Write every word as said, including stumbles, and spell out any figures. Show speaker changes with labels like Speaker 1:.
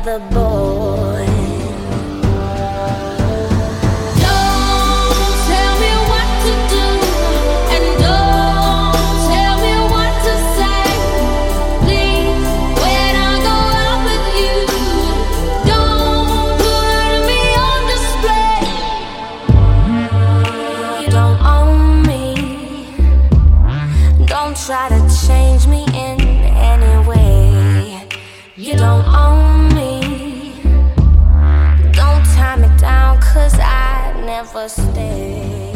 Speaker 1: other boy. Try to change me in any way. You don't own me. Don't tie me down, 'cause I never stay.